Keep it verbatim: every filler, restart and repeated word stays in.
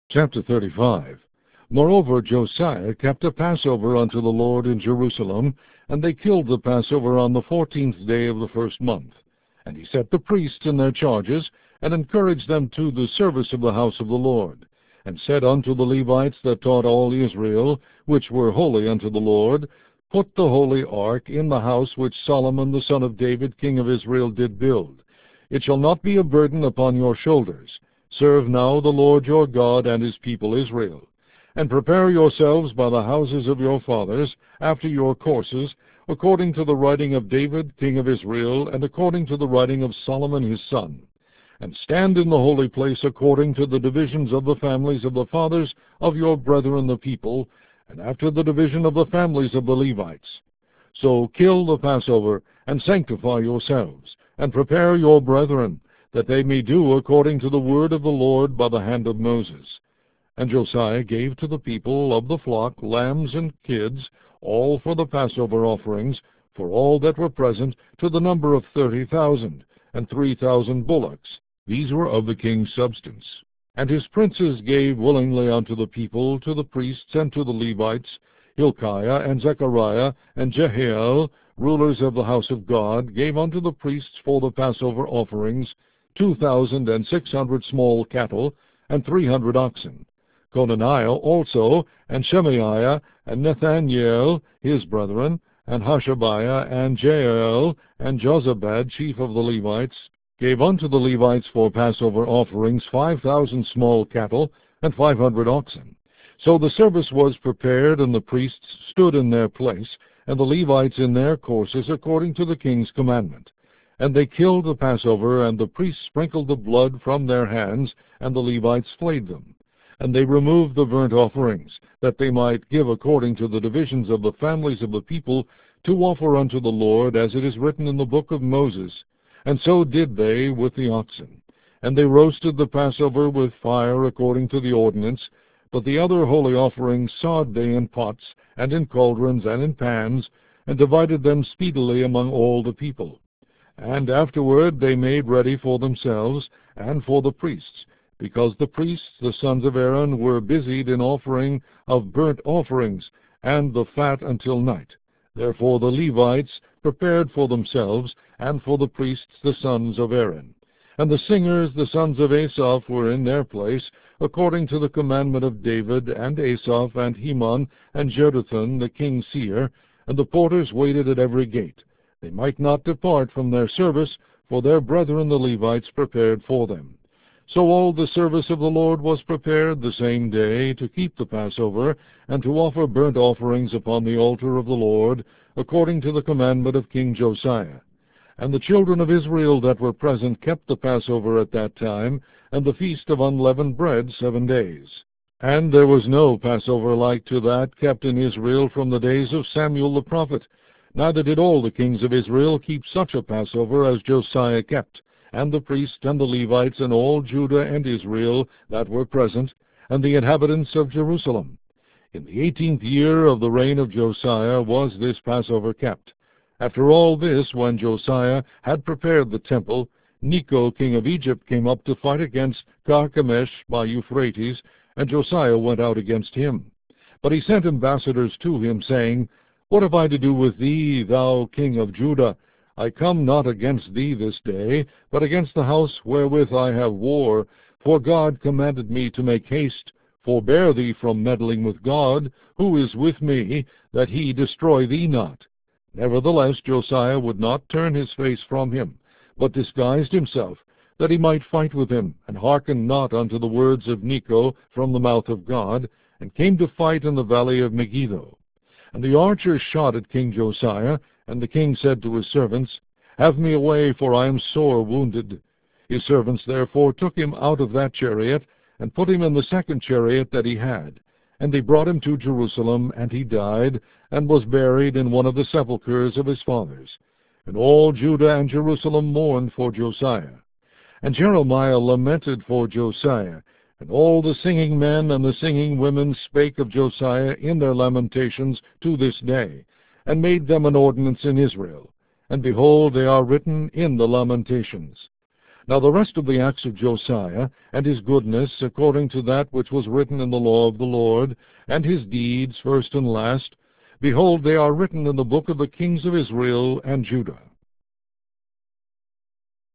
Chapter thirty-five. Moreover Josiah kept a Passover unto the Lord in Jerusalem, and they killed the Passover on the fourteenth day of the first month. And he set the priests in their charges, and encouraged them to the service of the house of the Lord, and said unto the Levites that taught all Israel, which were holy unto the Lord, Put the holy ark in the house which Solomon the son of David king of Israel did build. It shall not be a burden upon your shoulders. Serve now the Lord your God and his people Israel. And prepare yourselves by the houses of your fathers, after your courses, according to the writing of David king of Israel, and according to the writing of Solomon his son. And stand in the holy place according to the divisions of the families of the fathers of your brethren the people, and after the division of the families of the Levites. So kill the Passover, and sanctify yourselves, and prepare your brethren, that they may do according to the word of the Lord by the hand of Moses. And Josiah gave to the people of the flock lambs and kids, all for the Passover offerings, for all that were present, to the number of thirty thousand, and three thousand bullocks. These were of the king's substance. And his princes gave willingly unto the people, to the priests and to the Levites, Hilkiah and Zechariah and Jehiel, rulers of the house of God, gave unto the priests for the Passover offerings two thousand and six hundred small cattle, and three hundred oxen. Conaniah also, and Shemaiah, and Nethaniel, his brethren, and Hashabiah, and Jael, and Jozabad, chief of the Levites, gave unto the Levites for Passover offerings five thousand small cattle, and five hundred oxen. So the service was prepared, and the priests stood in their place, and the Levites in their courses, according to the king's commandment. And they killed the Passover, and the priests sprinkled the blood from their hands, and the Levites flayed them. And they removed the burnt offerings, that they might give according to the divisions of the families of the people, to offer unto the Lord, as it is written in the book of Moses. And so did they with the oxen. And they roasted the Passover with fire according to the ordinance, but the other holy offerings sawed they in pots, and in cauldrons, and in pans, and divided them speedily among all the people. And afterward they made ready for themselves, and for the priests, because the priests, the sons of Aaron, were busied in offering of burnt offerings, and the fat until night. Therefore the Levites prepared for themselves, and for the priests, the sons of Aaron. And the singers, the sons of Asaph, were in their place, according to the commandment of David, and Asaph, and Heman, and Jeduthun, the king's seer, and the porters waited at every gate. They might not depart from their service, for their brethren the Levites prepared for them. So all the service of the Lord was prepared the same day, to keep the Passover, and to offer burnt offerings upon the altar of the Lord, according to the commandment of King Josiah. And the children of Israel that were present kept the Passover at that time, and the feast of unleavened bread seven days. And there was no Passover like to that kept in Israel from the days of Samuel the prophet. Neither did all the kings of Israel keep such a Passover as Josiah kept, and the priests and the Levites, and all Judah and Israel that were present, and the inhabitants of Jerusalem. In the eighteenth year of the reign of Josiah was this Passover kept. After all this, when Josiah had prepared the temple, Necho king of Egypt came up to fight against Carchemish by Euphrates, and Josiah went out against him. But he sent ambassadors to him, saying, What have I to do with thee, thou king of Judah? I come not against thee this day, but against the house wherewith I have war. For God commanded me to make haste. Forbear thee from meddling with God, who is with me, that he destroy thee not. Nevertheless Josiah would not turn his face from him, but disguised himself, that he might fight with him, and hearkened not unto the words of Necho from the mouth of God, and came to fight in the valley of Megiddo. And the archers shot at King Josiah, and the king said to his servants, Have me away, for I am sore wounded. His servants therefore took him out of that chariot, and put him in the second chariot that he had. And they brought him to Jerusalem, and he died, and was buried in one of the sepulchres of his fathers. And all Judah and Jerusalem mourned for Josiah. And Jeremiah lamented for Josiah, and all the singing men and the singing women spake of Josiah in their lamentations to this day, and made them an ordinance in Israel. And behold, they are written in the lamentations. Now the rest of the acts of Josiah, and his goodness, according to that which was written in the law of the Lord, and his deeds, first and last, behold, they are written in the book of the kings of Israel and Judah.